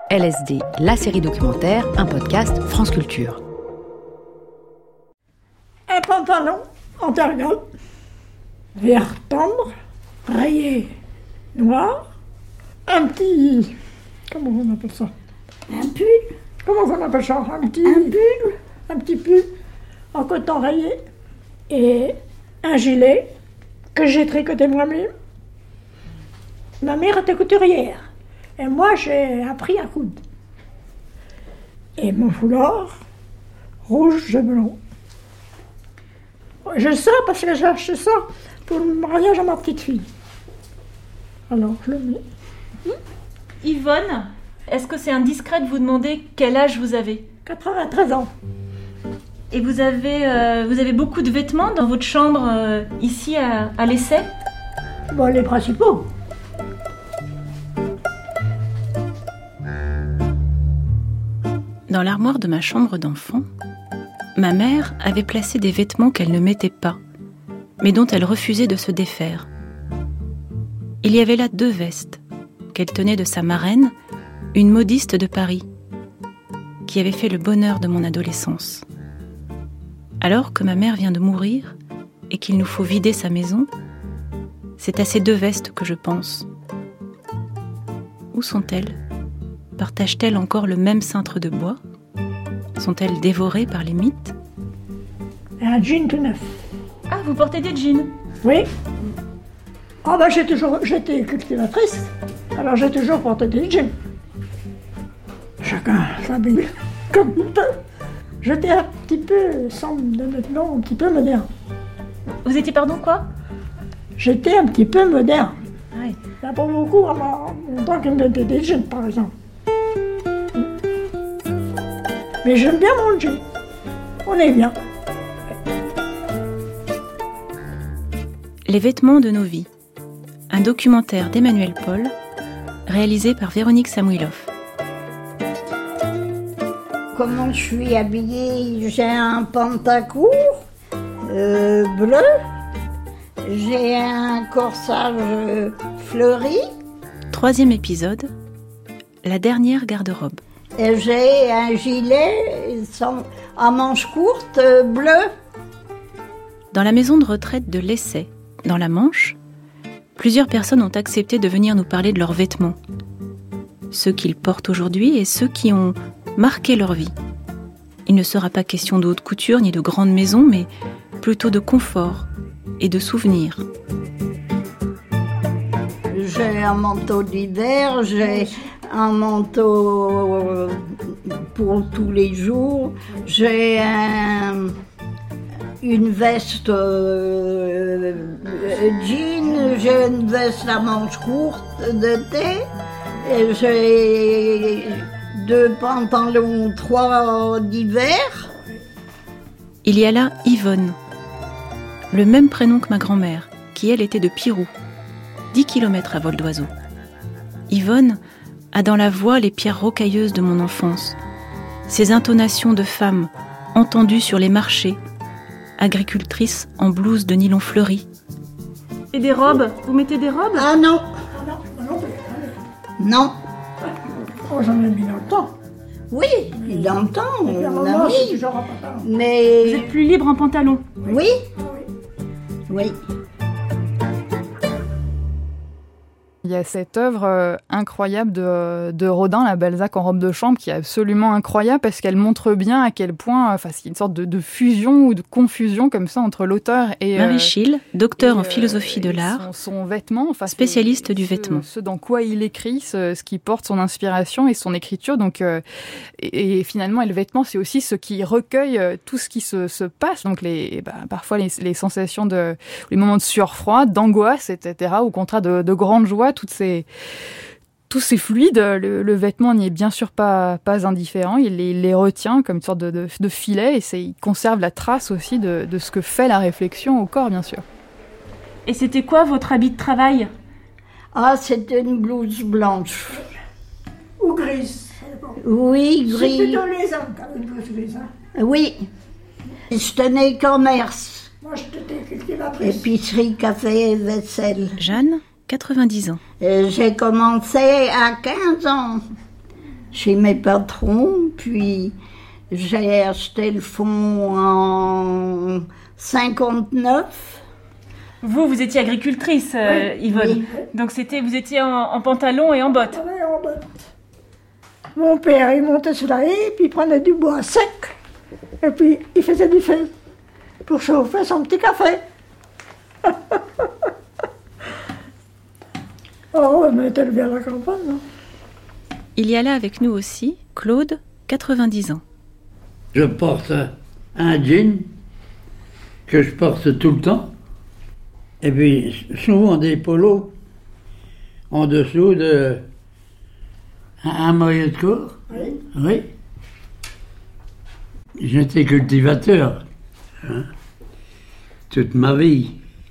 LSD, la série documentaire, un podcast France Culture. Un pantalon en tergale, vert tendre, rayé noir, un petit... Comment on appelle ça? Un pull. Comment on appelle ça? Un petit pull en coton rayé et un gilet que j'ai tricoté moi-même. Ma mère était couturière et moi j'ai appris à coudre. Et mon foulard rouge et blanc. J'ai ça parce que j'ai acheté ça pour le mariage à ma petite fille. Alors je le mets. Yvonne, est-ce que c'est indiscret de vous demander quel âge vous avez? 93 ans. Et vous avez beaucoup de vêtements dans votre chambre ici à l'essai? Bon, les principaux. Dans l'armoire de ma chambre d'enfant, ma mère avait placé des vêtements qu'elle ne mettait pas, mais dont elle refusait de se défaire. Il y avait là 2 vestes qu'elle tenait de sa marraine, une modiste de Paris, qui avait fait le bonheur de mon adolescence. Alors que ma mère vient de mourir et qu'il nous faut vider sa maison, c'est à ces 2 vestes que je pense. Où sont-elles? Partagent-elles encore le même cintre de bois? Sont-elles dévorées par les mythes? Un jean tout neuf. Ah, vous portez des jeans? Oui. Ah ben j'étais cultivatrice, alors j'ai toujours porté des jeans. Chacun s'habille comme il peut. J'étais un petit peu, sans de maintenant, un petit peu moderne. Vous étiez, pardon, quoi? J'étais un petit peu moderne. Ouais. Il n'y a pas beaucoup à mon temps qui me mettait des jeans, par exemple. Mais j'aime bien mon jean. On est bien. Les vêtements de nos vies. Un documentaire d'Emmanuel Paul, réalisé par Véronique Samuilov. Comment je suis habillée? J'ai un pantacourt bleu. J'ai un corsage fleuri. 3e épisode, la dernière garde-robe. Et j'ai un gilet à manches courtes bleu. Dans la maison de retraite de l'Essai, dans la Manche, plusieurs personnes ont accepté de venir nous parler de leurs vêtements. Ceux qu'ils portent aujourd'hui et ceux qui ont marqué leur vie. Il ne sera pas question de haute couture ni de grande maison, mais plutôt de confort et de souvenirs. J'ai un manteau d'hiver, j'ai un manteau pour tous les jours, j'ai une veste jean, j'ai une veste à manches courtes d'été, et j'ai 2 pantalons, 3 d'hiver. Il y a là Yvonne, le même prénom que ma grand-mère, qui elle était de Pirou, 10 km à vol d'oiseau. Yvonne a dans la voix les pierres rocailleuses de mon enfance, ces intonations de femme entendues sur les marchés, agricultrice en blouse de nylon fleuri. Et des robes? Vous mettez des robes? Ah non, non. Oh, j'en ai mis longtemps. Oui, dans le temps, Et puis à un moment, on a c'est mis. toujours un pantalon. Vous Mais êtes plus libre en pantalon? oui, oui. Il y a cette œuvre incroyable de Rodin, la Balzac en robe de chambre, qui est absolument incroyable parce qu'elle montre bien à quel point, c'est une sorte de fusion ou de confusion comme ça entre l'auteur et... Marie Schill, docteur en philosophie de l'art, son vêtement, spécialiste du vêtement. Ce dans quoi il écrit, ce qui porte son inspiration et son écriture. Donc, et finalement, le vêtement, c'est aussi ce qui recueille tout ce qui se passe. Donc, parfois, les sensations les moments de sueur froide, d'angoisse, etc. Au contraire de grande joie, tous ces fluides, le vêtement n'y est bien sûr pas indifférent, il les retient comme une sorte de filet et il conserve la trace aussi de ce que fait la réflexion au corps, bien sûr. Et c'était quoi votre habit de travail? Ah, c'était une blouse blanche. Ou grise. Oui, C'est gris. plutôt les hommes qui avaient une blouse grise. Hein. Oui. Je tenais commerce. Moi, j'étais cultivatrice. Épicerie, café et vaisselle. Jeanne, 90 ans. Et j'ai commencé à 15 ans. chez mes patrons, puis j'ai acheté le fonds en 59. Vous étiez agricultrice, Yvonne. Oui. Donc vous étiez en pantalon et en bottes. Oui, en botte. Mon père, il montait sur la haie, puis il prenait du bois sec, et puis il faisait du feu pour chauffer son petit café. Oh, mais t'es bien à la campagne, non? Il y a là avec nous aussi Claude, 90 ans. Je porte un jean que je porte tout le temps, et puis souvent des polos en dessous de un maillot de corps. Oui. Oui. J'étais cultivateur toute ma vie.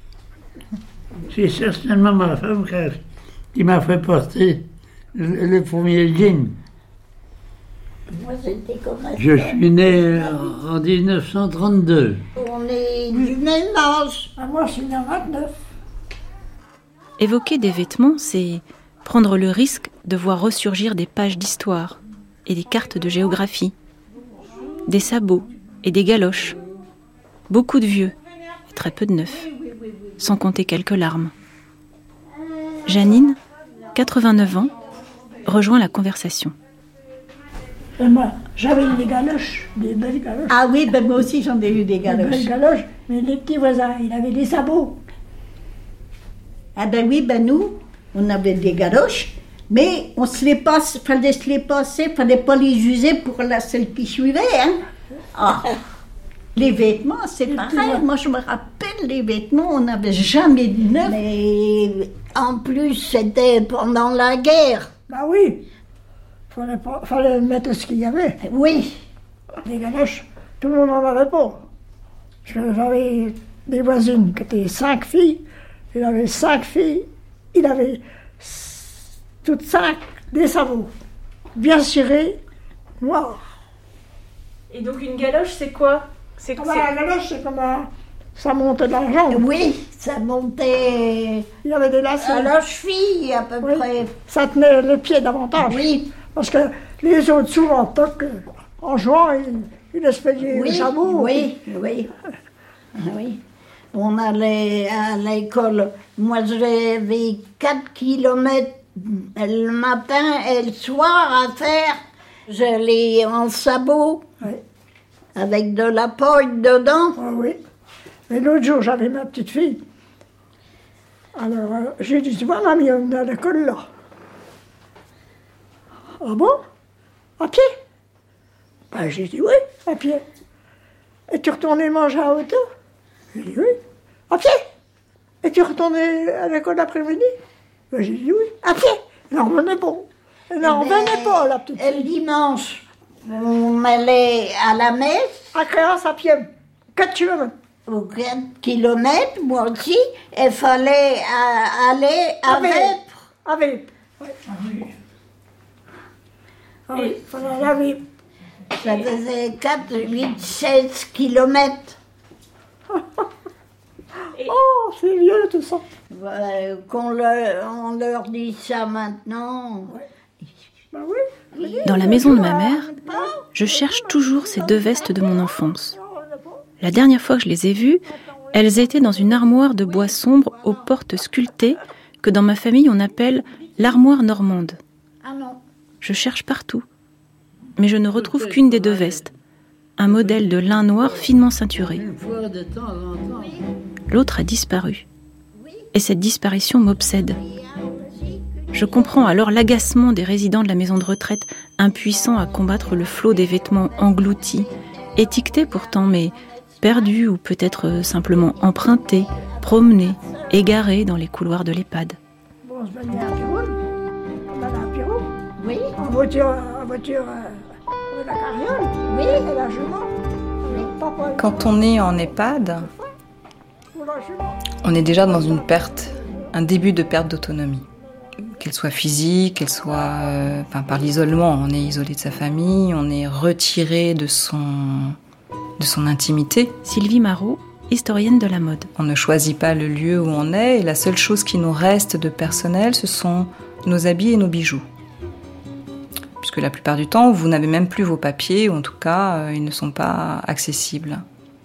C'est certainement ma femme qui m'a fait porter le premier jean. Moi, c'était comme ça. Je suis né en 1932. On est du même âge. Ah, moi, je suis né en 29. Évoquer des vêtements, c'est prendre le risque de voir ressurgir des pages d'histoire et des cartes de géographie, des sabots et des galoches, beaucoup de vieux et très peu de neufs, sans compter quelques larmes. Janine, 89 ans, rejoint la conversation. Et moi, j'avais eu des galoches, des belles galoches. Ah oui, ben moi aussi j'en ai eu des Des belles galoches. galoches, mais les petits voisins, ils avaient des sabots. Ah ben oui, ben nous, on avait des galoches, mais on se les passe, fallait se les passer, fallait pas les user pour celle qui suivait, hein. Ah. Les vêtements, c'est pareil. Moi, je me rappelle, les vêtements, on n'avait jamais de neuf. Mais en plus, c'était pendant la guerre. Bah oui, fallait mettre ce qu'il y avait. Oui. Des galoches, tout le monde n'en avait pas. J'avais des voisines qui étaient 5 filles. Il avait 5 filles. Il avait toutes 5 des sabots. Bien cirés, noirs. Et donc une galoche, c'est quoi? Ah bah, la galoche, c'est comme ça montait dans la jambe. Oui, ça montait Il y avait des lacets. à la cheville, à peu Oui. près. Ça tenait les pieds davantage. Oui. Parce que les autres, souvent, en jouant, ils laissent payer Oui, les sabots. oui, oui. Ah oui. On allait à l'école. Moi, j'avais 4 kilomètres le matin et le soir à faire. J'allais en sabot Oui. avec de la paille dedans. Ah oui. Mais l'autre jour, j'avais ma petite fille. Alors, j'ai dit, tu vois, mamie, on est à l'école là. Ah bon? À pied? Ben, j'ai dit, oui, à pied. Et tu retournais manger à auto? J'ai dit, oui, à pied. Et tu retournais à l'école l'après-midi? Ben, j'ai dit, oui, à pied. Elle n'en revenait pas. Elle n'en revenait pas, la petite Et le fille. dimanche, on allait à la messe. À Créance, à pied. 4 kilomètres. Aux 4 kilomètres, moi aussi, il fallait aller à Vêpres. À Vêpres. Oui. Ah oui, il fallait aller à Vêpres. Ça faisait 4, 8, 16 kilomètres. Oh, c'est vieux tout ça. On leur dit ça maintenant. Ben oui. Dans la maison de ma mère, je cherche toujours ces 2 vestes de mon enfance. La dernière fois que je les ai vues, elles étaient dans une armoire de bois sombre aux portes sculptées que dans ma famille on appelle l'armoire normande. Ah non. Je cherche partout, mais je ne retrouve qu'une des 2 vestes, un modèle de lin noir finement ceinturé. Une fois de temps en temps. L'autre a disparu, et cette disparition m'obsède. Je comprends alors l'agacement des résidents de la maison de retraite, impuissants à combattre le flot des vêtements engloutis, étiquetés pourtant, mais perdus ou peut-être simplement empruntés, promenés, égarés dans les couloirs de l'EHPAD. Bon, on se baignait à Piroule. On allait à Piroule. Oui, En voiture, avec la carriole. oui. Et la jument. Papa, Quand on est en EHPAD, ou la jument. on est déjà dans une perte, un début de perte d'autonomie. Qu'elle soit physique, qu'elle soit par l'isolement. On est isolé de sa famille, on est retiré de son intimité. Sylvie Marot, historienne de la mode. On ne choisit pas le lieu où on est et la seule chose qui nous reste de personnel, ce sont nos habits et nos bijoux. puisque la plupart du temps, vous n'avez même plus vos papiers, ou en tout cas, ils ne sont pas accessibles.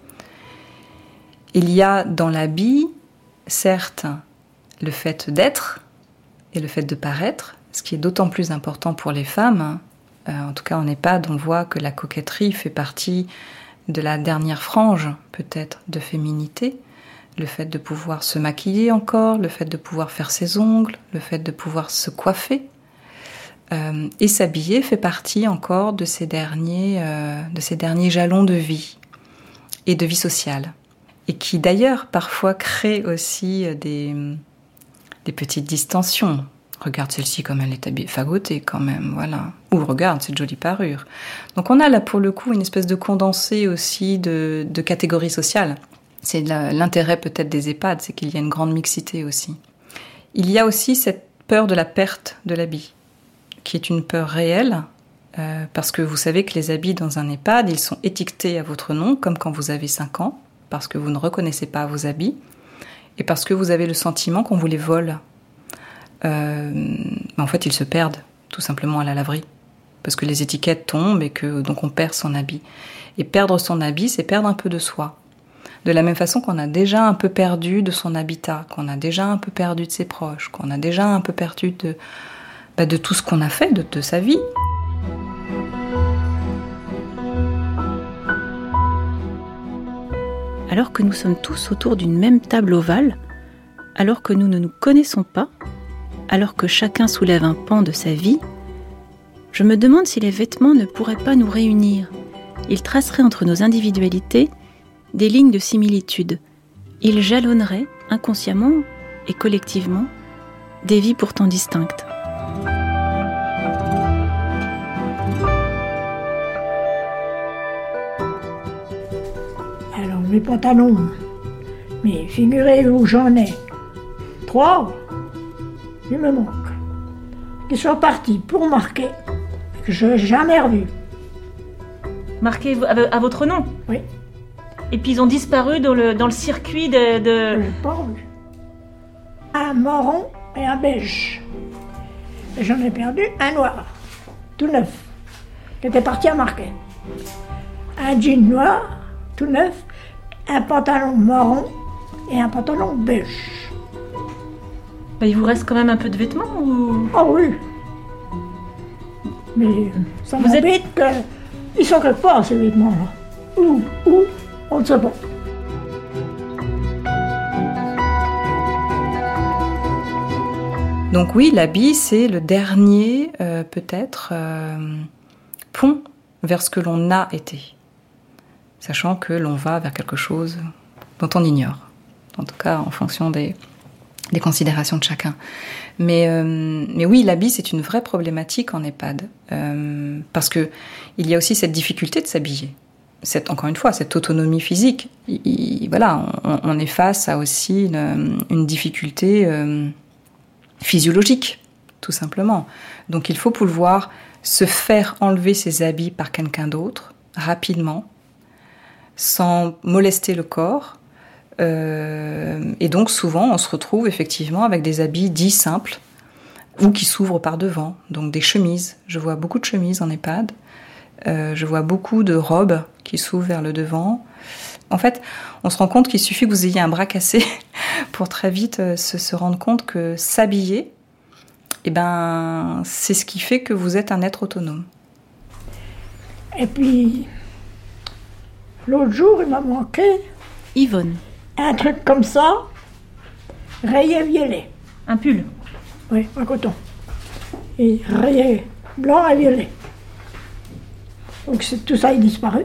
Il y a dans l'habit, certes, le fait d'être et le fait de paraître, ce qui est d'autant plus important pour les femmes. En tout cas, en EHPAD, on voit que la coquetterie fait partie de la dernière frange, peut-être, de féminité. Le fait de pouvoir se maquiller encore, le fait de pouvoir faire ses ongles, le fait de pouvoir se coiffer. Et s'habiller fait partie encore de ces derniers jalons de vie et de vie sociale. Et qui d'ailleurs parfois crée aussi des petites distensions. Regarde celle-ci comme elle est habillée, fagotée quand même, voilà. Ou regarde cette jolie parure. Donc on a là pour le coup une espèce de condensé aussi de catégories sociales. C'est l'intérêt peut-être des EHPAD, c'est qu'il y a une grande mixité aussi. Il y a aussi cette peur de la perte de l'habit, qui est une peur réelle, parce que vous savez que les habits dans un EHPAD, ils sont étiquetés à votre nom, comme quand vous avez 5 ans, parce que vous ne reconnaissez pas vos habits, et parce que vous avez le sentiment qu'on vous les vole. En fait, ils se perdent, tout simplement à la laverie, parce que les étiquettes tombent et que donc on perd son habit. Et perdre son habit, c'est perdre un peu de soi. De la même façon qu'on a déjà un peu perdu de son habitat, qu'on a déjà un peu perdu de ses proches, qu'on a déjà un peu perdu de tout ce qu'on a fait, de sa vie. Alors que nous sommes tous autour d'une même table ovale, alors que nous ne nous connaissons pas, alors que chacun soulève un pan de sa vie, je me demande si les vêtements ne pourraient pas nous réunir. Ils traceraient entre nos individualités des lignes de similitude. Ils jalonneraient, inconsciemment et collectivement, des vies pourtant distinctes. Alors, mes pantalons, mais figurez-vous, j'en ai 3, il me manque, qui sont partis pour marquer, que je n'ai jamais revu. Marqués à votre nom? Oui. Et puis ils ont disparu dans le circuit de... Je l'ai pas revu. Un marron et un beige. Et j'en ai perdu un noir, tout neuf, qui était parti à marquer. Un jean noir, tout neuf, un pantalon marron et un pantalon beige. Il vous reste quand même un peu de vêtements ou... Oh oui. Mais ça m'embête qu'ils sont quelque part, ces vêtements-là. Où on ne sait pas. Donc oui, l'habit, c'est le dernier, peut-être, pont vers ce que l'on a été. Sachant que l'on va vers quelque chose dont on ignore. En tout cas, en fonction des considérations de chacun. Mais oui, l'habit, c'est une vraie problématique en EHPAD. Parce que il y a aussi cette difficulté de s'habiller. Encore une fois, cette autonomie physique. Voilà, on est face à aussi une difficulté physiologique, tout simplement. Donc il faut pouvoir se faire enlever ses habits par quelqu'un d'autre, rapidement, sans molester le corps. Et donc souvent, on se retrouve effectivement avec des habits dits simples, ou qui s'ouvrent par devant, donc des chemises. Je vois beaucoup de chemises en EHPAD. Je vois beaucoup de robes qui s'ouvrent vers le devant. En fait, on se rend compte qu'il suffit que vous ayez un bras cassé pour très vite se rendre compte que s'habiller, c'est ce qui fait que vous êtes un être autonome. Et puis, l'autre jour, il m'a manqué Yvonne. Un truc comme ça, rayé violet. Un pull? Oui, en coton. Et rayé blanc et violet. Donc tout ça est disparu.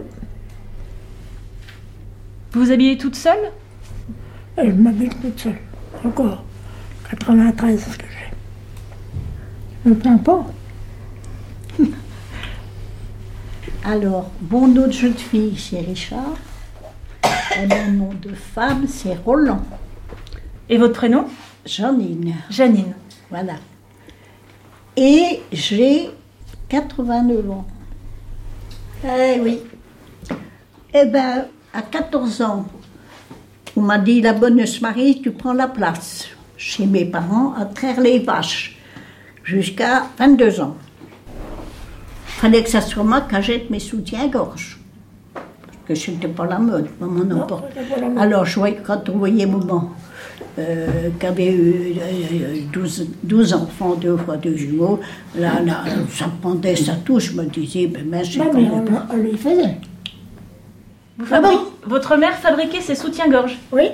Vous vous habillez toute seule? Et je m'habille toute seule. Encore. 93, ce que j'ai. Je me plains pas. Alors, mon nom de jeune fille, c'est Richard. Et mon nom de femme, c'est Roland. Et votre prénom? Janine. Janine. Voilà. Et j'ai 89 ans. Eh oui. À 14 ans, on m'a dit, la bonne se marie, tu prends la place. Chez mes parents, à traire les vaches. Jusqu'à 22 ans. fallait que ça soit moi qui achète mes soutiens-gorge. Parce que je n'étais pas la mode, maman n'importe. Alors, je voyais, quand on voyait maman, qui avait eu 12 enfants, 2 fois 2 jumeaux, là, ça pendait, ça touche, je me disais, ben mince, j'ai mais on les faisait. Votre mère fabriquait ses soutiens-gorge? Oui.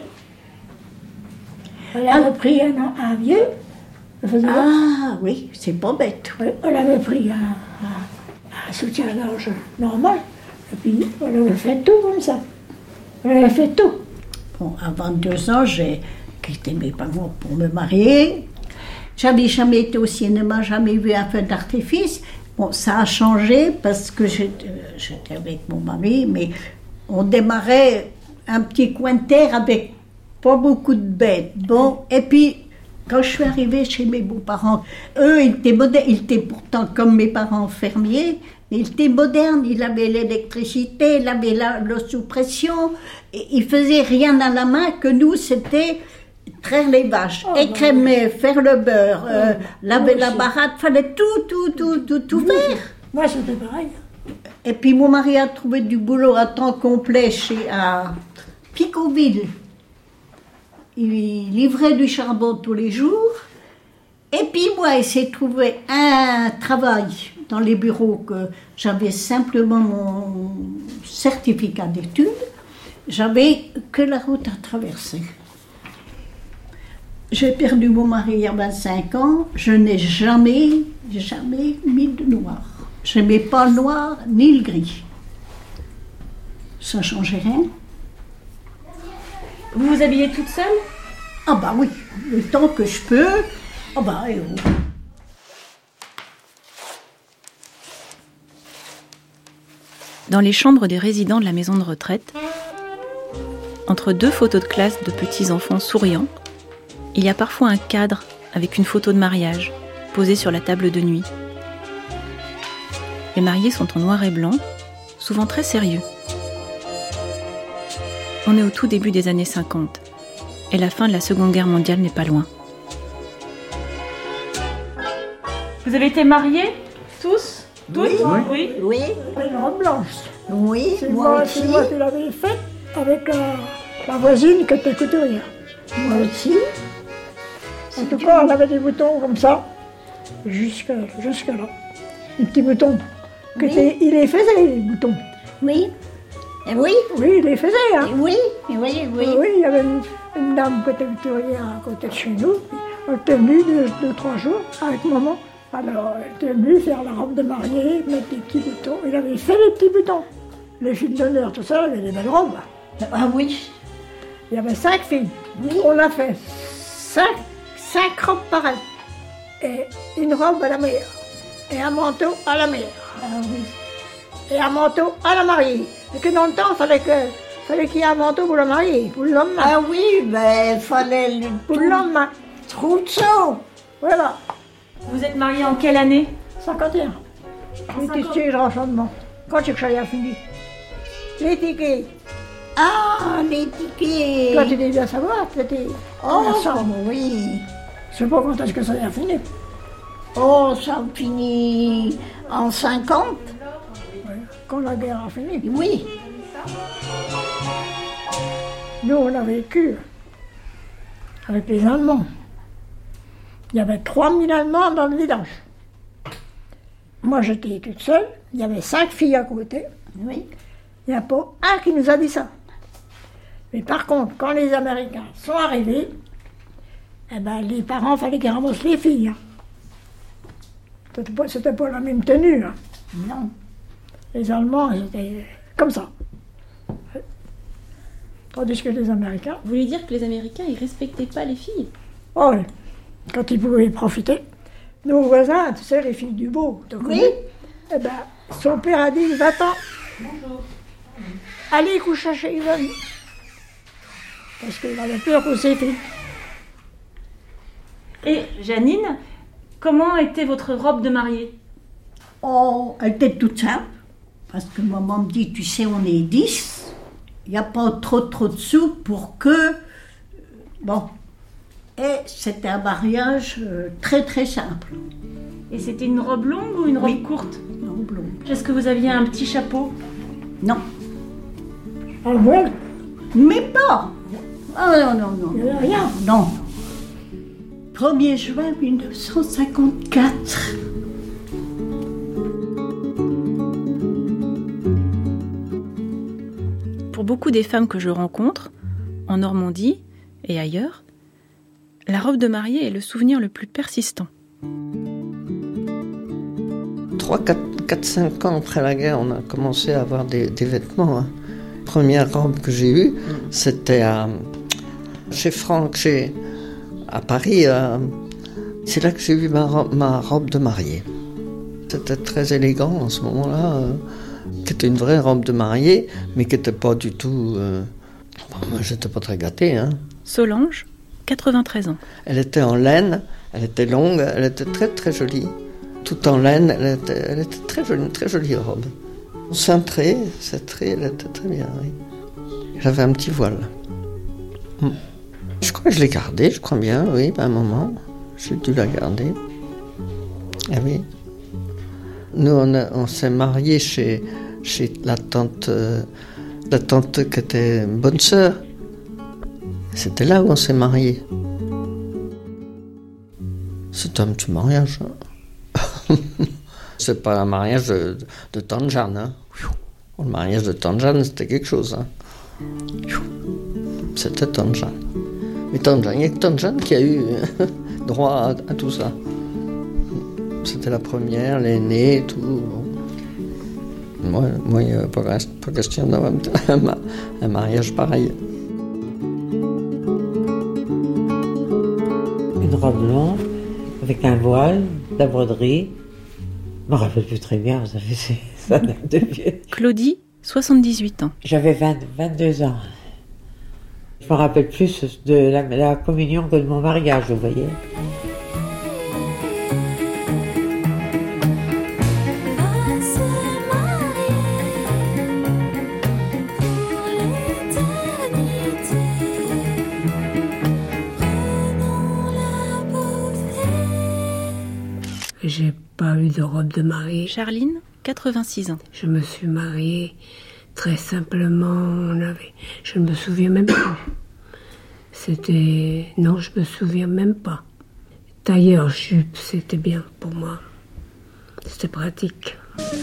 Elle avait pris un vieux. Ah oui, c'est pas bête. Oui, elle avait pris un soutien-gorge normal. Et puis, elle avait fait tout comme ça. Elle avait fait tout. Bon, à 22 ans, j'ai quitté mes parents pour me marier. J'avais jamais été au cinéma, jamais vu un feu d'artifice. Bon, ça a changé parce que j'étais avec mon mari, mais on démarrait un petit coin de terre avec pas beaucoup de bêtes. Bon, et puis, quand je suis arrivée chez mes beaux-parents, eux, ils étaient pourtant comme mes parents fermiers, mais ils étaient modernes, ils avaient l'électricité, ils avaient l'eau sous pression, et ils faisaient rien à la main, que nous, c'était traire les vaches, écrémer, faire le beurre, laver la baraque, fallait tout faire. Moi, c'était pareil. Et puis mon mari a trouvé du boulot à temps complet à Picauville. Il livrait du charbon tous les jours. Et puis moi, il s'est trouvé un travail dans les bureaux que j'avais simplement mon certificat d'études. J'avais que la route à traverser. J'ai perdu mon mari il y a 25 ans. Je n'ai jamais mis de noir. Je n'aimais pas le noir ni le gris. Ça ne changeait rien. Vous vous habillez toute seule? Ah bah oui, le temps que je peux. Ah bah oui. Dans les chambres des résidents de la maison de retraite, entre 2 photos de classe de petits-enfants souriants, il y a parfois un cadre avec une photo de mariage posée sur la table de nuit. Les mariés sont en noir et blanc, souvent très sérieux. On est au tout début des années 50, et la fin de la Seconde Guerre mondiale n'est pas loin. Vous avez été mariés, tous? Oui. Une robe blanche. Oui, C'est moi moi aussi. qui l'avais faite avec la voisine qui était couturière. Moi aussi. En tout cas, elle avait des boutons comme ça, jusque là. Des petits boutons. Il les faisait, les boutons. Oui. Oui. Oui, il les faisait. Hein. Oui. Oui, il y avait une dame qui était couturière à côté de chez nous. Elle était venue 2-3 jours avec maman. Alors, elle était venue faire la robe de mariée, mettre des petits boutons. Il avait fait les petits boutons. Les filles d'honneur, tout ça, il y avait des belles robes. Ah oui. Il y avait 5 filles. Oui. On a fait 5 robes pareilles. Et une robe à la mère. Et un manteau à la mère. Ah oui. Et un manteau à la mariée. Et que dans le temps, il fallait qu'il y ait un manteau pour la mariée, pour le lendemain. Ah oui, ben fallait Pour le lendemain. Trousseau. Voilà. Vous êtes mariés en quelle année? 51. Les tickets de renchardement. Quand c'est que ça y a fini? Les tickets. Ah, les tickets. Toi, tu devais bien savoir, c'était Oh, ensemble. oui. Je sais pas quand est-ce que ça y a fini. Oh, ça a fini en 50. Ouais, quand la guerre a fini. Oui. Nous, on a vécu avec les Allemands. Il y avait 3000 Allemands dans le village. Moi, j'étais toute seule. Il y avait 5 filles à côté. Oui. Il n'y a pas un qui nous a dit ça. Mais par contre, quand les Américains sont arrivés, eh ben, les parents, il fallait qu'ils ramassent les filles. Hein. C'était pas la même tenue. Hein. Non. Les Allemands, c'était comme ça. Tandis que les Américains, Vous voulez dire que les Américains, ils respectaient pas les filles? oh oui, quand ils pouvaient profiter. Nos voisins, tu sais, les filles du beau, tu connais? Oui. Eh ben, son père a dit, va-t'en. Allez coucher chez Yvonne. Parce qu'il avait peur pour ses filles. Et Janine, comment était votre robe de mariée? Oh, elle était toute simple. Parce que maman me dit, tu sais, on est 10. Il n'y a pas trop de sous pour que... Bon. Et c'était un mariage très très simple. Et c'était une robe longue ou une robe courte? Une robe longue. Est-ce que vous aviez un petit chapeau? Non. En voile, Mais pas. Ah non, non, non. il n'y avait rien. Non. 1er juin 1954. Pour beaucoup des femmes que je rencontre, en Normandie et ailleurs, la robe de mariée est le souvenir le plus persistant. 4-5 ans après la guerre, on a commencé à avoir des vêtements. Hein. La première robe que j'ai eue, c'était chez Franck, à Paris. C'est là que j'ai eu ma robe de mariée. C'était très élégant en ce moment-là, qui était une vraie robe de mariée, mais qui n'était pas du tout... moi, j'étais pas très gâté. Hein. Solange, 93 ans. Elle était en laine, elle était longue, elle était très très jolie. Tout en laine, elle était très jolie, une très jolie robe. Cintrée, elle était très bien, oui. J'avais un petit voile. Je crois que je l'ai gardée, je crois bien, oui, à un moment. J'ai dû la garder. Ah oui. Nous, on s'est mariés chez la tante qui était une bonne sœur. C'était là où on s'est mariés. C'était un petit mariage. Hein. C'est pas un mariage de tante Jeanne. Hein. Le mariage de tante Jeanne, c'était quelque chose. Hein. C'était tante Jeanne. Mais tante Jeanne, il n'y a que tante Jeanne qui a eu droit à tout ça. C'était la première, l'aînée et tout. Moi, il n'y avait pas question d'avoir un mariage pareil. Une robe longue, avec un voile, de la broderie. Je me rappelle plus très bien, ça date de vieux. Claudie, 78 ans. J'avais 22 ans. Je me rappelle plus de la communion que de mon mariage, vous voyez. J'ai pas eu de robe de mariée. Charline, 86 ans. Je me suis mariée très simplement. Je ne me souviens même plus. Non, je me souviens même pas. Tailleur jupe, c'était bien pour moi. C'était pratique.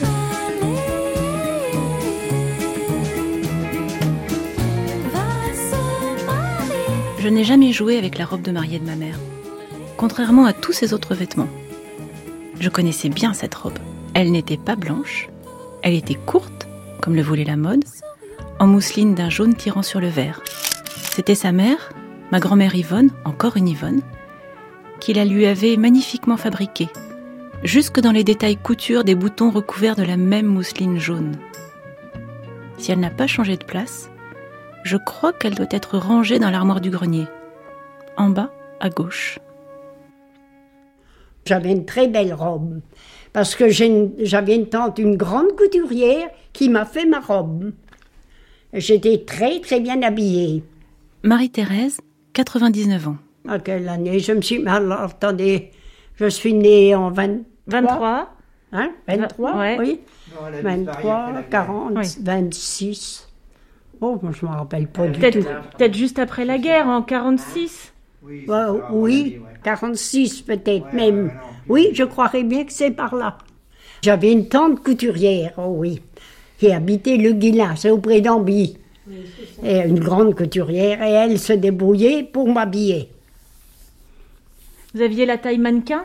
Je n'ai jamais joué avec la robe de mariée de ma mère, contrairement à tous ses autres vêtements. Je connaissais bien cette robe. Elle n'était pas blanche, elle était courte, comme le voulait la mode, en mousseline d'un jaune tirant sur le vert. C'était sa mère, ma grand-mère Yvonne, encore une Yvonne, qui la lui avait magnifiquement fabriquée, jusque dans les détails couture des boutons recouverts de la même mousseline jaune. Si elle n'a pas changé de place, je crois qu'elle doit être rangée dans l'armoire du grenier, en bas à gauche. J'avais une très belle robe, parce que j'avais une tante, une grande couturière, qui m'a fait ma robe. J'étais très très bien habillée. Marie-Thérèse, 99 ans. À quelle année? Alors, attendez, je suis née en 23. Hein? 23, ouais. Oui. 23, 40, oui. 26. Oh, je ne me rappelle pas du tout. Peut-être juste après la guerre, en 46. Oui, 46 peut-être même. Oui, je croirais bien que c'est par là. J'avais une tante couturière, oh oui, qui habitait le Guilin, c'est auprès d'Amby. Et une grande couturière, et elle se débrouillait pour m'habiller. Vous aviez la taille mannequin?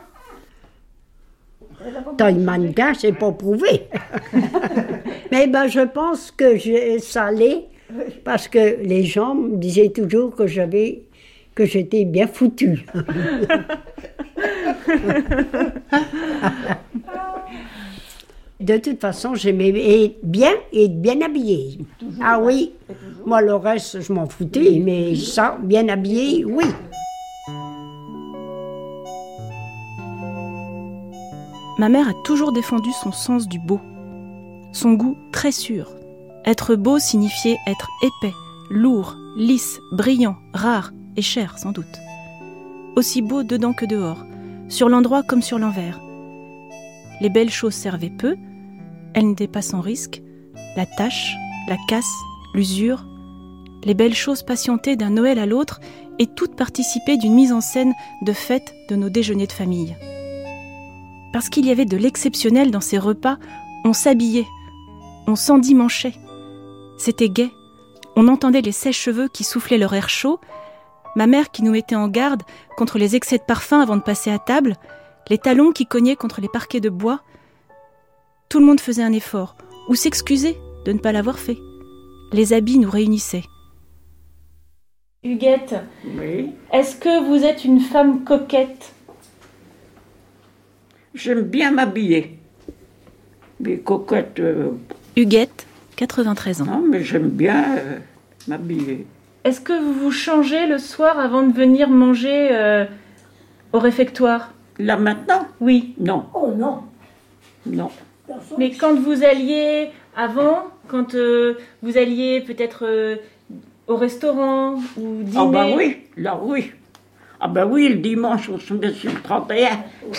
Taille mannequin, c'est pas prouvé. Mais ben, je pense que ça allait, parce que les gens me disaient toujours que j'étais bien foutue. De toute façon, j'aimais être bien habillée. Ah oui, moi le reste, je m'en foutais, mais ça, bien habillée, oui. Ma mère a toujours défendu son sens du beau, son goût très sûr. Être beau signifiait être épais, lourd, lisse, brillant, rare et cher sans doute. Aussi beau dedans que dehors, sur l'endroit comme sur l'envers. les belles choses servaient peu, elles n'étaient pas sans risque, la tache, la casse, l'usure, les belles choses patientaient d'un Noël à l'autre et toutes participaient d'une mise en scène de fête de nos déjeuners de famille. Parce qu'il y avait de l'exceptionnel dans ces repas, on s'habillait, on s'endimanchait. C'était gai, on entendait les sèche-cheveux qui soufflaient leur air chaud, ma mère qui nous mettait en garde contre les excès de parfum avant de passer à table, les talons qui cognaient contre les parquets de bois. Tout le monde faisait un effort, ou s'excusait de ne pas l'avoir fait. Les habits nous réunissaient. Huguette, Oui. est-ce que vous êtes une femme coquette? J'aime bien m'habiller. Mais coquette... Huguette, 93 ans. Non, mais j'aime bien m'habiller. Est-ce que vous vous changez le soir avant de venir manger au réfectoire? Là maintenant? Oui. Non. Oh non. Non. Mais quand vous alliez avant, quand vous alliez peut-être au restaurant ou dîner? Ah bah oui, là oui. Ah bah oui, le dimanche on se met sur le 31.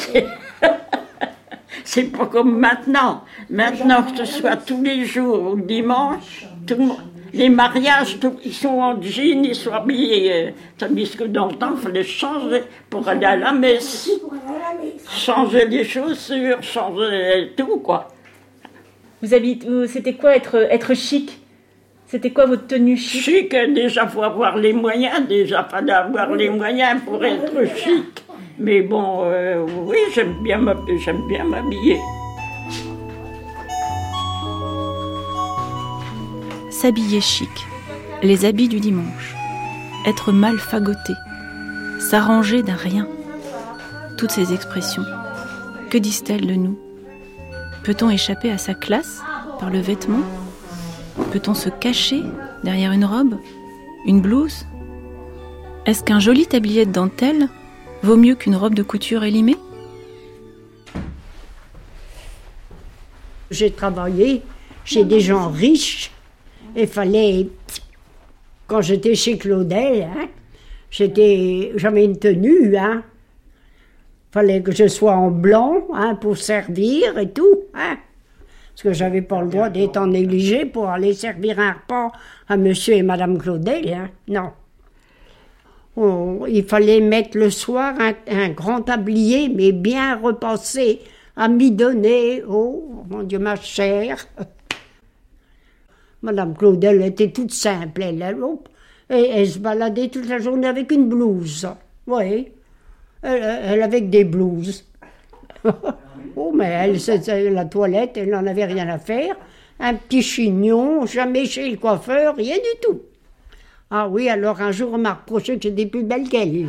C'est pas comme maintenant. Maintenant que ce soit tous les jours ou le dimanche, tout le monde, les mariages, ils sont en jean, ils sont habillés. Tandis que dans le temps, il fallait changer pour aller à la messe. Changer les chaussures, changer tout, quoi. C'était quoi être chic? C'était quoi votre tenue chic? Chic, déjà, il faut avoir les moyens. Déjà, il fallait avoir les moyens pour être chic. Mais bon, oui, j'aime bien m'habiller. S'habiller chic, les habits du dimanche, être mal fagoté, s'arranger d'un rien. Toutes ces expressions, que disent-elles de nous? Peut-on échapper à sa classe par le vêtement? Peut-on se cacher derrière une robe, une blouse? Est-ce qu'un joli tablier de dentelle vaut mieux qu'une robe de couture élimée? J'ai travaillé chez des gens riches. Il fallait, quand j'étais chez Claudel, j'avais une tenue. Il fallait que je sois en blanc pour servir et tout. Parce que j'avais pas le droit d'être en négligé pour aller servir un repas à monsieur et madame Claudel. Non. Il fallait mettre le soir un grand tablier, mais bien repassé, amidonné. Oh, mon Dieu, ma chère. Madame Claudel était toute simple, elle se baladait toute la journée avec une blouse. Oui, elle avait des blouses. Oh, mais elle, la toilette, elle n'en avait rien à faire. Un petit chignon, jamais chez le coiffeur, rien du tout. Ah oui, alors un jour, on m'a reproché que j'étais plus belle qu'elle.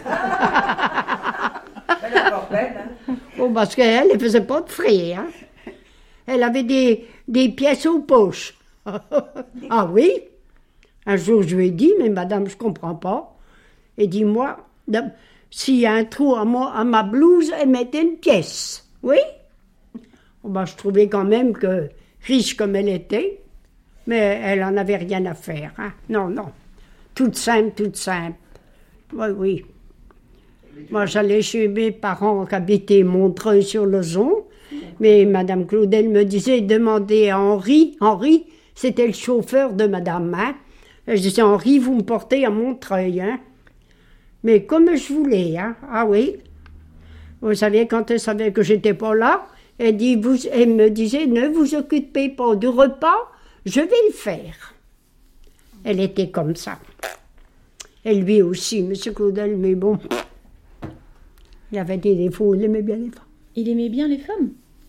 Oh, parce qu'elle ne faisait pas de frais. Elle avait des pièces aux poches. Ah oui? Un jour, je lui ai dit, mais madame, je ne comprends pas. Et dis-moi, s'il y a un trou à ma blouse, elle mettait une pièce. Oui? Oh, ben, je trouvais quand même que, riche comme elle était, mais elle n'en avait rien à faire. Non, non. Toute simple, toute simple. Oui, oui. Moi, j'allais chez mes parents qui habitaient Montreuil-sur-Lozon, mais madame Claudel me disait, demandez à Henri. Henri, c'était le chauffeur de madame. Je disais, Henri, vous me portez à Montreuil. Mais comme je voulais. Ah oui. Vous savez, quand elle savait que j'étais pas là, elle me disait, ne vous occupez pas du repas, je vais le faire. Elle était comme ça. Et lui aussi, monsieur Claudel, mais bon, il avait des défauts, il aimait bien les femmes. Il aimait bien les femmes?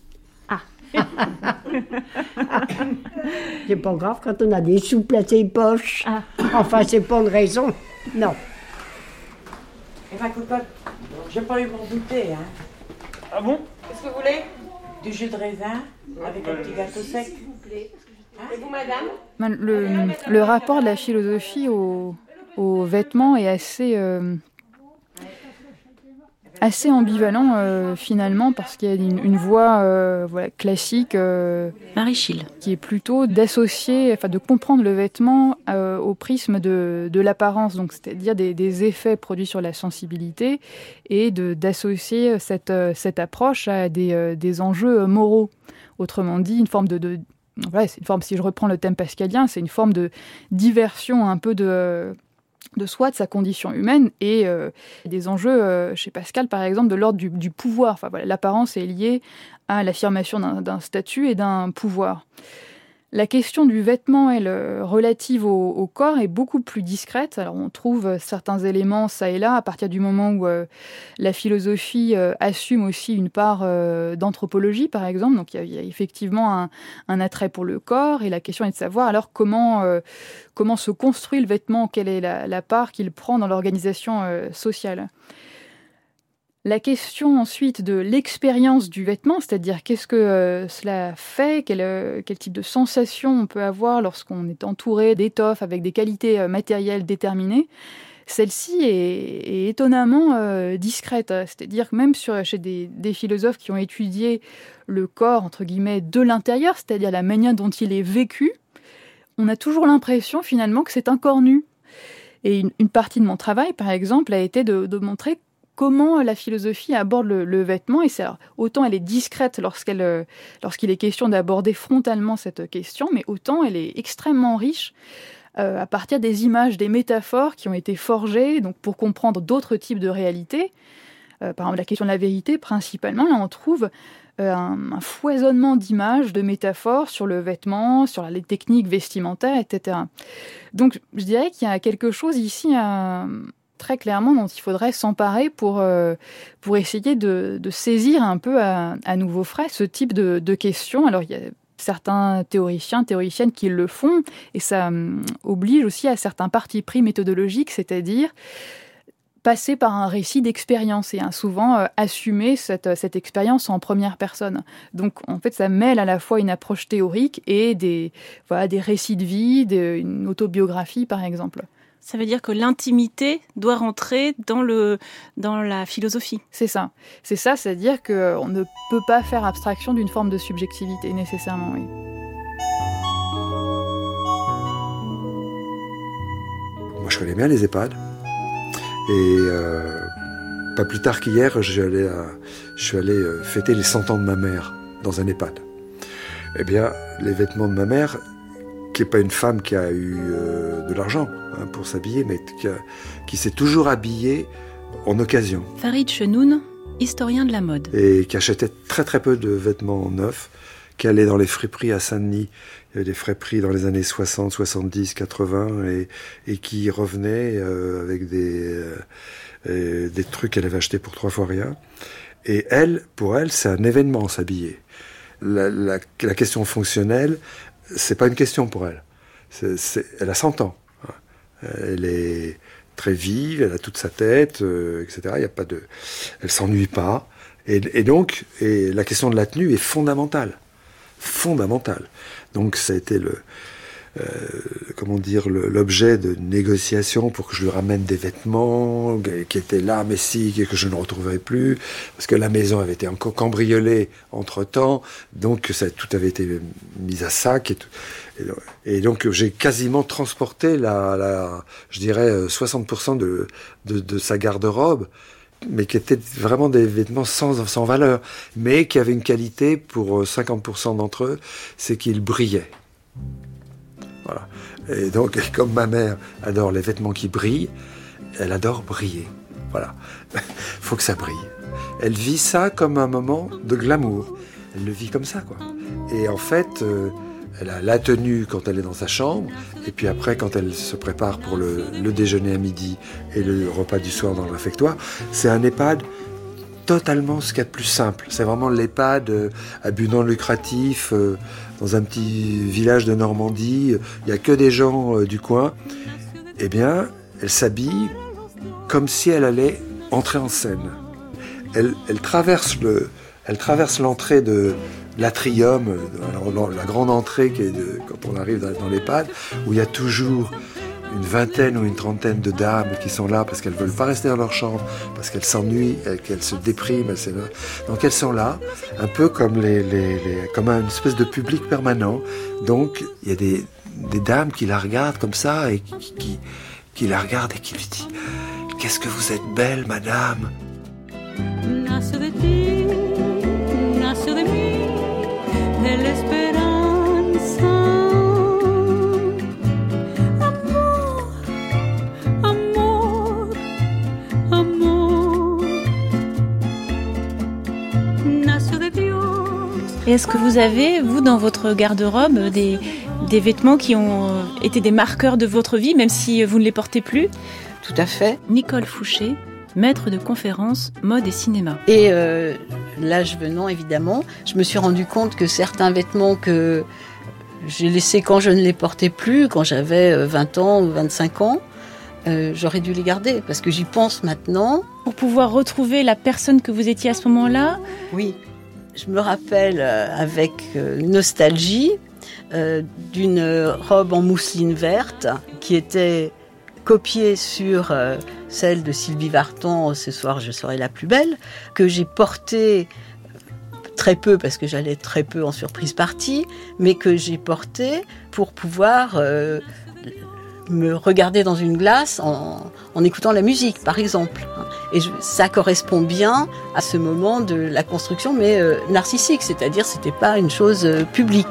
C'est pas grave quand on a des sous placés poches. Enfin, c'est pas une raison. Non. Eh ben, écoute, j'ai pas eu mon goûter. Ah bon? Qu'est-ce que vous voulez? Du jus de raisin avec un petit gâteau sec. S'il vous plaît. Et vous, madame? Le rapport de la philosophie aux vêtements est assez assez ambivalent finalement, parce qu'il y a une voie classique Marie Schill, qui est plutôt d'associer, de comprendre le vêtement au prisme de l'apparence, donc c'est-à-dire des effets produits sur la sensibilité, et d'associer cette approche à des enjeux moraux. Autrement dit, une forme c'est une forme, si je reprends le thème pascalien, c'est une forme de diversion un peu de soi, de sa condition humaine, et des enjeux, chez Pascal par exemple, de l'ordre du pouvoir. L'apparence est liée à l'affirmation d'un statut et d'un pouvoir. La question du vêtement, elle, relative au corps, est beaucoup plus discrète. Alors on trouve certains éléments ça et là, à partir du moment où la philosophie assume aussi une part d'anthropologie, par exemple. Donc il y a effectivement un attrait pour le corps, et la question est de savoir alors comment se construit le vêtement, quelle est la part qu'il prend dans l'organisation sociale. La question ensuite de l'expérience du vêtement, c'est-à-dire qu'est-ce que cela fait, quel type de sensation on peut avoir lorsqu'on est entouré d'étoffes avec des qualités matérielles déterminées, celle-ci est étonnamment discrète. C'est-à-dire que même chez des philosophes qui ont étudié le corps, entre guillemets, de l'intérieur, c'est-à-dire la manière dont il est vécu, on a toujours l'impression finalement que c'est un corps nu. Et une partie de mon travail, par exemple, a été de montrer comment la philosophie aborde le vêtement, et autant elle est discrète lorsqu'il est question d'aborder frontalement cette question, mais autant elle est extrêmement riche à partir des images, des métaphores qui ont été forgées donc pour comprendre d'autres types de réalités. Par exemple, la question de la vérité, principalement, là on trouve un foisonnement d'images, de métaphores sur le vêtement, sur les techniques vestimentaires, etc. Donc je dirais qu'il y a quelque chose ici très clairement dont il faudrait s'emparer pour essayer de saisir un peu à nouveau frais ce type de questions. Alors il y a certains théoriciennes qui le font, et ça oblige aussi à certains partis pris méthodologiques, c'est-à-dire passer par un récit d'expérience et souvent assumer cette expérience en première personne. Donc en fait ça mêle à la fois une approche théorique et des récits de vie, une autobiographie par exemple. Ça veut dire que l'intimité doit rentrer dans la philosophie. C'est ça, c'est-à-dire qu'on ne peut pas faire abstraction d'une forme de subjectivité, nécessairement, oui. Moi, je connais bien les EHPAD. Et pas plus tard qu'hier, je suis allé fêter les 100 ans de ma mère dans un EHPAD. Eh bien, les vêtements de ma mère, qui n'est pas une femme qui a eu de l'argent pour s'habiller, mais qui s'est toujours habillée en occasion. Farid Chenoun, historien de la mode. Et qui achetait très très peu de vêtements neufs, qui allait dans les friperies à Saint-Denis. Il y avait des friperies dans les années 60, 70, 80, et qui revenait avec des trucs qu'elle avait achetés pour 3 fois rien. Et pour elle, c'est un événement, s'habiller. La question fonctionnelle, c'est pas une question pour elle. Elle a 100 ans. Elle est très vive, elle a toute sa tête, etc. Elle s'ennuie pas. Et donc, la question de la tenue est fondamentale. Donc, ça a été l'objet de négociations pour que je lui ramène des vêtements qui étaient là, mais et que je ne retrouverais plus, parce que la maison avait été encore cambriolée entre-temps, donc tout avait été mis à sac, et donc j'ai quasiment transporté je dirais 60% de sa garde-robe, mais qui étaient vraiment des vêtements sans valeur, mais qui avaient une qualité pour 50% d'entre eux, c'est qu'ils brillaient. Voilà. Et donc, comme ma mère adore les vêtements qui brillent, elle adore briller. Voilà. Faut que ça brille. Elle vit ça comme un moment de glamour. Elle le vit comme ça, quoi. Et en fait, elle a la tenue quand elle est dans sa chambre, et puis après, quand elle se prépare pour le déjeuner à midi et le repas du soir dans le réfectoire, c'est un EHPAD totalement ce qu'il y a de plus simple. C'est vraiment l'EHPAD à but non lucratif, dans un petit village de Normandie. Il n'y a que des gens du coin. Eh bien, elle s'habille comme si elle allait entrer en scène. Elle traverse l'entrée de l'atrium, la grande entrée qui est quand on arrive dans l'EHPAD, où il y a toujours une vingtaine ou une trentaine de dames qui sont là parce qu'elles veulent pas rester dans leur chambre, parce qu'elles s'ennuient, qu'elles se dépriment. Donc elles sont là, un peu comme comme une espèce de public permanent. Donc il y a des dames qui la regardent comme ça et qui la regardent et qui lui disent « Qu'est-ce que vous êtes belle, madame !» Nace de ti, nace de mí, de la esperanza. Amor, amor, amor. Nace de Dios. Et est-ce que vous avez, vous, dans votre garde-robe, des vêtements qui ont été des marqueurs de votre vie, même si vous ne les portez plus? Tout à fait. Nicole Fouché, maître de conférences mode et cinéma. Et l'âge venant, évidemment, je me suis rendu compte que certains vêtements que j'ai laissés quand je ne les portais plus, quand j'avais 20 ans ou 25 ans, j'aurais dû les garder, parce que j'y pense maintenant. Pour pouvoir retrouver la personne que vous étiez à ce moment-là? Oui, je me rappelle avec nostalgie d'une robe en mousseline verte qui était copiée sur celle de Sylvie Vartan, Ce soir je serai la plus belle, que j'ai portée très peu parce que j'allais très peu en surprise party, mais que j'ai portée pour pouvoir me regarder dans une glace en écoutant la musique, par exemple. Et ça correspond bien à ce moment de la construction, mais narcissique, c'est-à-dire c'était pas une chose publique.